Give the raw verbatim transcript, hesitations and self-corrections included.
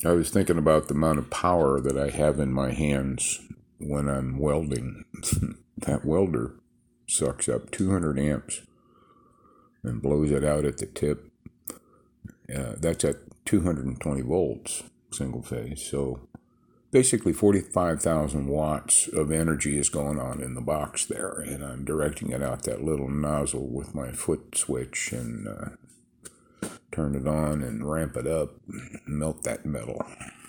I was thinking about the amount of power that I have in my hands when I'm welding. That welder sucks up two hundred amps and blows it out at the tip. Uh, that's at two hundred twenty volts, single phase. So basically forty-five thousand watts of energy is going on in the box there, and I'm directing it out that little nozzle with my foot switch and uh, turn it on and ramp it up, melt that metal.